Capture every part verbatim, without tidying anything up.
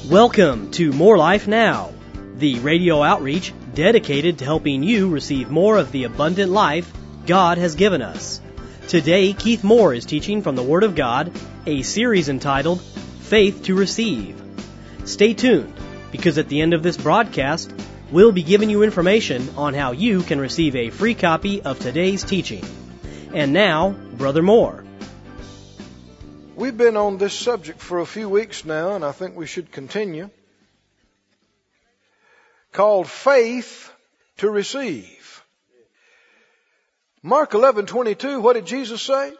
Welcome to More Life Now, the radio outreach dedicated to helping you receive more of the abundant life God has given us. Today, Keith Moore is teaching from the Word of God, a series entitled Faith to Receive. Stay tuned, because at the end of this broadcast, we'll be giving you information on how you can receive a free copy of today's teaching. And now, Brother Moore. We've been on this subject for a few weeks now, and I think we should continue, called Faith to Receive. Mark eleven twenty-two, what did Jesus say?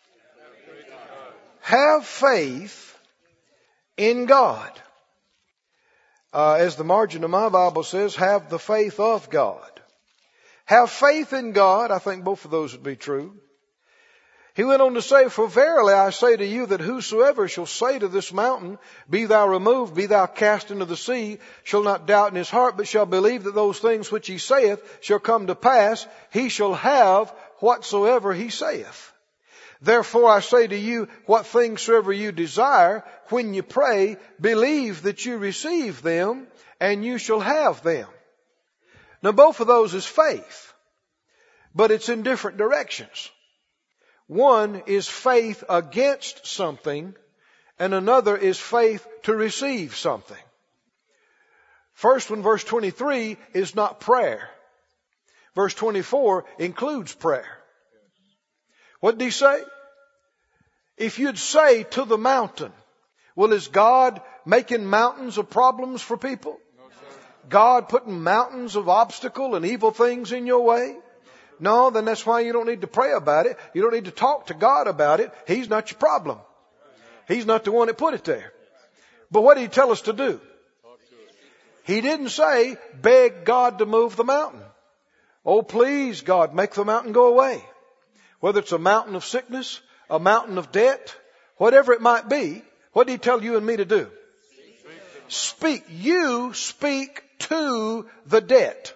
Have faith in God. Uh, as the margin of my Bible says, have the faith of God. Have faith in God. I think both of those would be true. He went on to say, for verily I say to you that whosoever shall say to this mountain, be thou removed, be thou cast into the sea, shall not doubt in his heart, but shall believe that those things which he saith shall come to pass, he shall have whatsoever he saith. Therefore I say to you, what things soever you desire, when you pray, believe that you receive them, and you shall have them. Now both of those is faith, but it's in different directions. One is faith against something, and another is faith to receive something. First one, verse twenty-three, is not prayer. Verse twenty-four includes prayer. What did he say? If you'd say to the mountain, well, is God making mountains of problems for people? No, sir. God putting mountains of obstacle and evil things in your way? No, then that's why you don't need to pray about it. You don't need to talk to God about it. He's not your problem. He's not the one that put it there. But what did he tell us to do? He didn't say, beg God to move the mountain. Oh, please, God, make the mountain go away. Whether it's a mountain of sickness, a mountain of debt, whatever it might be, what did he tell you and me to do? Speak. You speak to the debt.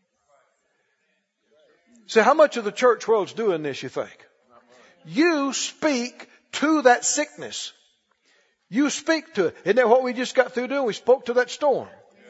So how much of the church world's doing this, you think? You speak to that sickness. You speak to it. Isn't that what we just got through doing? We spoke to that storm.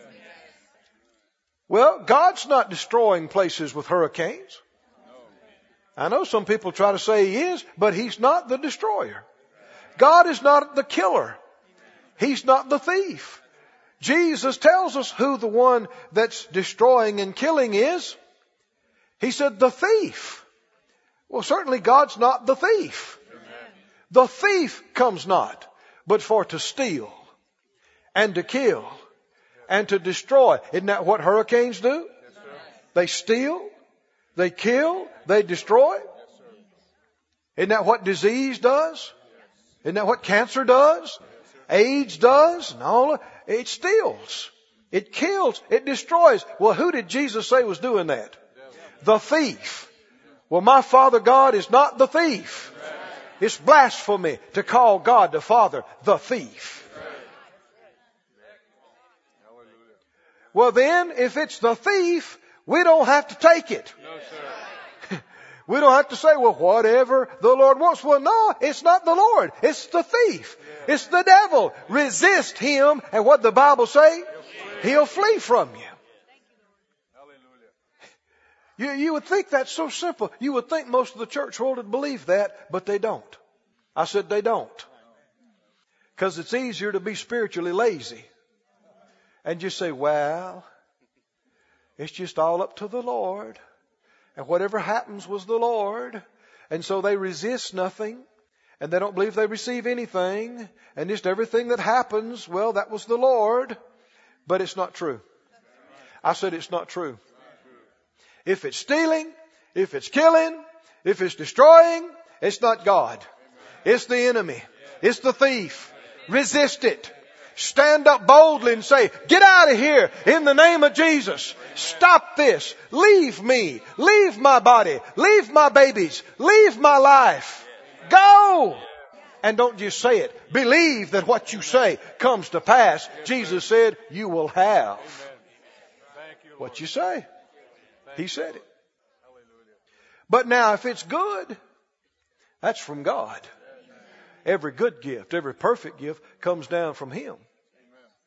Well, God's not destroying places with hurricanes. I know some people try to say He is, but He's not the destroyer. God is not the killer. He's not the thief. Jesus tells us who the one that's destroying and killing is. He said, the thief. Well, certainly God's not the thief. Amen. The thief comes not, but for to steal and to kill and to destroy. Isn't that what hurricanes do? Yes, sir. They steal, they kill, they destroy. Yes, sir. Isn't that what disease does? Yes. Isn't that what cancer does? Yes, AIDS does? No, it steals, it kills, it destroys. Well, who did Jesus say was doing that? The thief. Well, my Father God is not the thief. It's blasphemy to call God the Father the thief. Well then, if it's the thief, we don't have to take it. We don't have to say, well, whatever the Lord wants. Well, no, it's not the Lord. It's the thief. It's the devil. Resist him, and what the Bible say? He'll flee from you. You, you would think that's so simple. You would think most of the church world would believe that, but they don't. I said they don't. Because it's easier to be spiritually lazy and just say, well, it's just all up to the Lord. And whatever happens was the Lord. And so they resist nothing. And they don't believe they receive anything. And just everything that happens, well, that was the Lord. But it's not true. I said it's not true. If it's stealing, if it's killing, if it's destroying, it's not God. It's the enemy. It's the thief. Resist it. Stand up boldly and say, get out of here in the name of Jesus. Stop this. Leave me. Leave my body. Leave my babies. Leave my life. Go. And don't just say it. Believe that what you say comes to pass. Jesus said, you will have what you say. He said it. But now if it's good, that's from God. Every good gift, every perfect gift comes down from Him.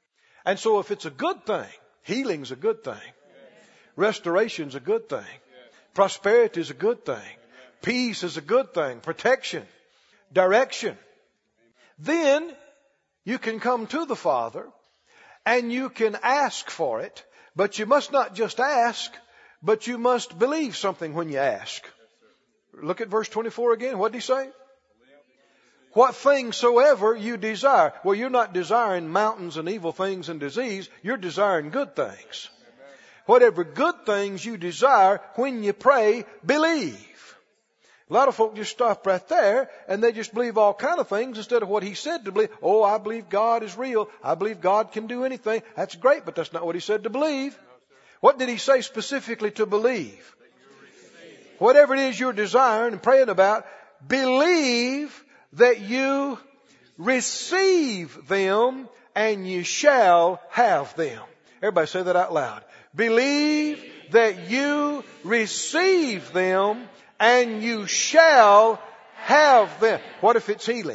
And so if it's a good thing, healing's a good thing. Restoration's a good thing. Prosperity is a good thing. Peace is a good thing. Protection, direction. Then you can come to the Father and you can ask for it, but you must not just ask, but you must believe something when you ask. Look at verse twenty-four again. What did he say? What things soever you desire. Well, you're not desiring mountains and evil things and disease. You're desiring good things. Whatever good things you desire, when you pray, believe. A lot of folk just stop right there and they just believe all kind of things instead of what he said to believe. Oh, I believe God is real. I believe God can do anything. That's great, but that's not what he said to believe. What did he say specifically to believe? Whatever it is you're desiring and praying about, believe that you receive them and you shall have them. Everybody say that out loud. Believe that you receive them and you shall have them. What if it's healing?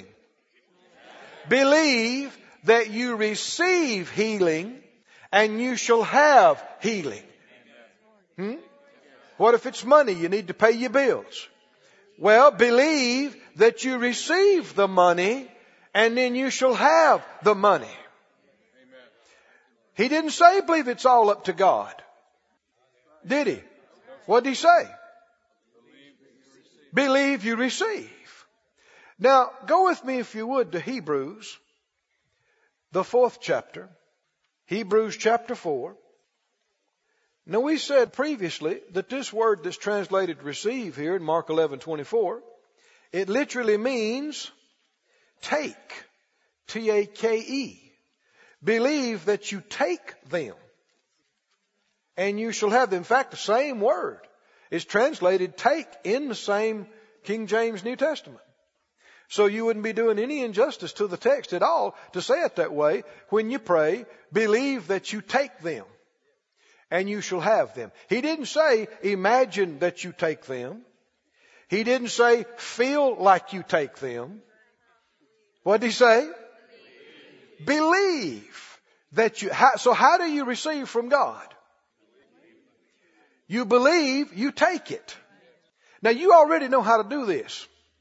Believe that you receive healing and you shall have healing. Hmm? What if it's money? You need to pay your bills. Well, believe that you receive the money and then you shall have the money. He didn't say believe it's all up to God. Did he? What did he say? Believe you receive. Now, go with me if you would to Hebrews, the fourth chapter. Hebrews chapter four. Now we said previously that this word that's translated receive here in Mark eleven twenty-four, it literally means take. T A K E. Believe that you take them and you shall have them. In fact, the same word is translated take in the same King James New Testament. So you wouldn't be doing any injustice to the text at all to say it that way. When you pray, believe that you take them and you shall have them. He didn't say imagine that you take them. He didn't say feel like you take them. What did he say? Believe that you... How, so how do you receive from God? You believe, you take it. Now you already know how to do this.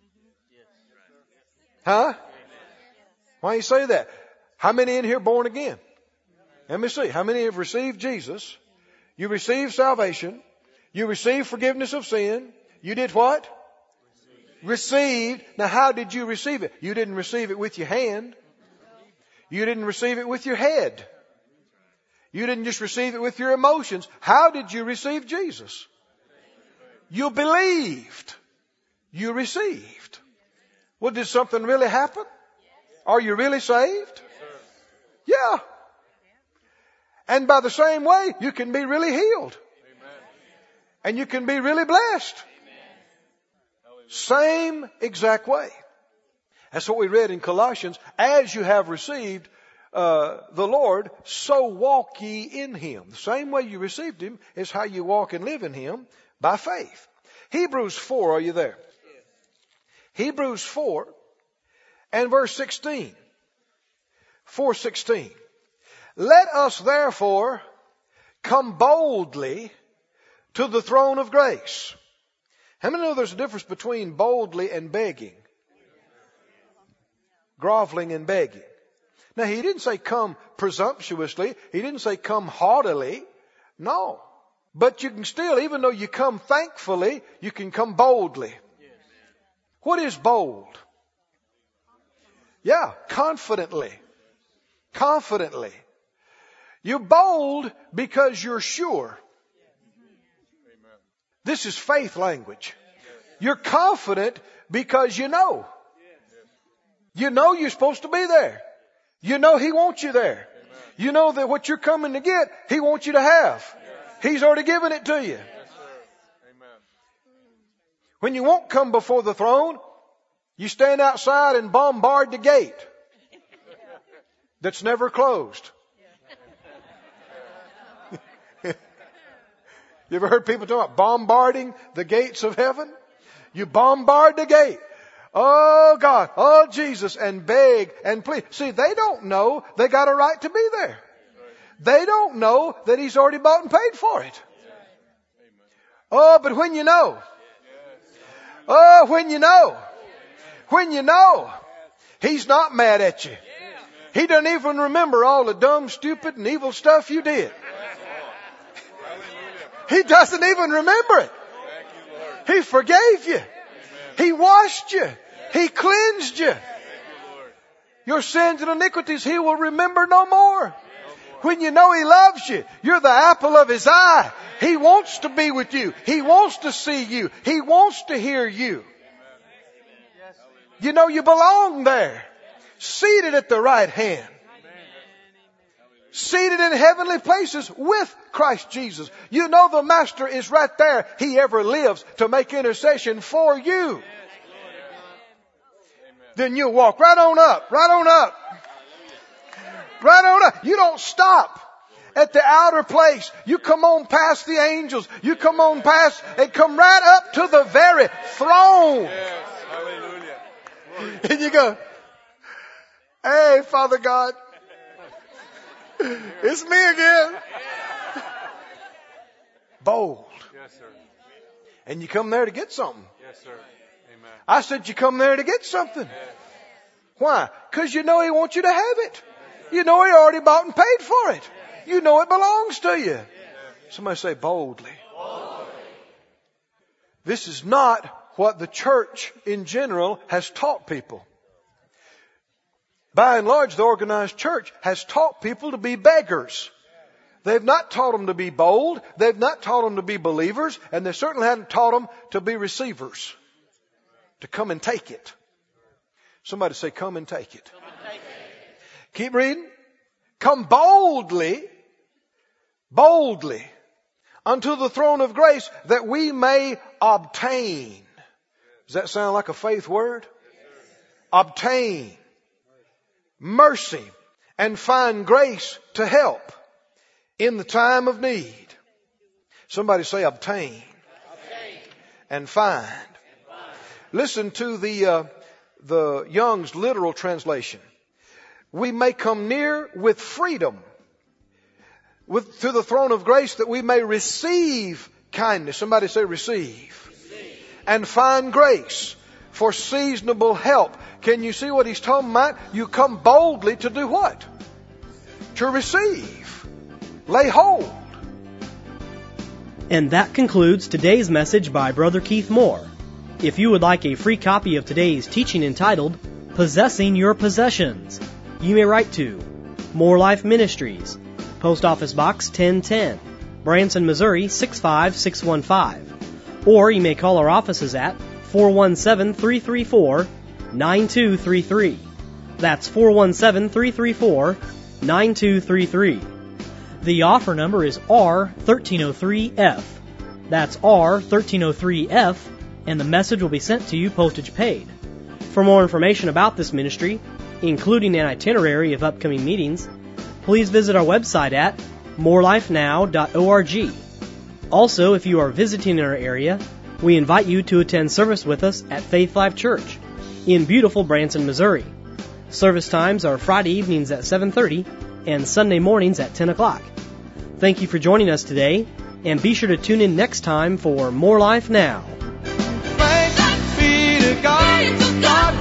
Huh? Why do you say that? How many in here born again? Let me see. How many have received Jesus? You received salvation. You received forgiveness of sin. You did what? Received. Now how did you receive it? You didn't receive it with your hand. You didn't receive it with your head. You didn't just receive it with your emotions. How did you receive Jesus? You believed. You received. Well, did something really happen? Are you really saved? Yeah. And by the same way, you can be really healed. And you can be really blessed. Same exact way. That's what we read in Colossians. As you have received uh, the Lord, so walk ye in Him. The same way you received Him is how you walk and live in Him, by faith. Hebrews four, are you there? Hebrews four and verse sixteen. four sixteen. Let us therefore come boldly to the throne of grace. How many know there's a difference between boldly and begging? Groveling and begging. Now, he didn't say come presumptuously. He didn't say come haughtily. No. But you can still, even though you come thankfully, you can come boldly. What is bold? Yeah, confidently. Confidently. You're bold because you're sure. This is faith language. You're confident because you know. You know you're supposed to be there. You know He wants you there. You know that what you're coming to get, He wants you to have. He's already given it to you. When you won't come before the throne, you stand outside and bombard the gate that's never closed. You ever heard people talk about bombarding the gates of heaven? You bombard the gate. Oh God, oh Jesus, and beg and plead. See, they don't know they got a right to be there. They don't know that He's already bought and paid for it. Oh, but when you know, oh, when you know, when you know, He's not mad at you. He doesn't even remember all the dumb, stupid, and evil stuff you did. He doesn't even remember it. He forgave you. He washed you. He cleansed you. Your sins and iniquities He will remember no more. When you know He loves you, you're the apple of His eye. He wants to be with you. He wants to see you. He wants to hear you. You know you belong there. Seated at the right hand. Seated in heavenly places with Christ Jesus. You know the Master is right there. He ever lives to make intercession for you. Then you walk right on up, right on up. Right on up. You don't stop at the outer place. You come on past the angels. You come on past and come right up to the very throne. Yes. Hallelujah. And you go, hey, Father God, it's me again. Bold. Yes, sir. And you come there to get something. Yes, sir. Amen. I said you come there to get something. Yes. Why? Because you know He wants you to have it. You know He already bought and paid for it. You know it belongs to you. Somebody say boldly. Boldly. This is not what the church in general has taught people. By and large, the organized church has taught people to be beggars. They've not taught them to be bold. They've not taught them to be believers. And they certainly haven't taught them to be receivers. To come and take it. Somebody say, come and take it. Keep reading. Come boldly, boldly unto the throne of grace that we may obtain. Does that sound like a faith word? Obtain mercy and find grace to help in the time of need. Somebody say obtain, obtain. And find. And find. Listen to the uh, the Young's literal translation. We may come near with freedom with, to the throne of grace that we may receive kindness. Somebody say receive. receive. And find grace for seasonable help. Can you see what he's talking about? You come boldly to do what? To receive. Lay hold. And that concludes today's message by Brother Keith Moore. If you would like a free copy of today's teaching entitled Possessing Your Possessions, you may write to More Life Ministries, Post Office Box ten ten, Branson, Missouri six five six one five. Or you may call our offices at four one seven, three three four, nine two three three. That's four one seven, three three four, nine two three three. The offer number is R thirteen oh three F. That's R thirteen oh three F, and the message will be sent to you postage paid. For more information about this ministry, including an itinerary of upcoming meetings, please visit our website at more life now dot org. Also, if you are visiting in our area, we invite you to attend service with us at Faith Life Church in beautiful Branson, Missouri. Service times are Friday evenings at seven thirty and Sunday mornings at ten o'clock. Thank you for joining us today, and be sure to tune in next time for More Life Now. Thanks be to God.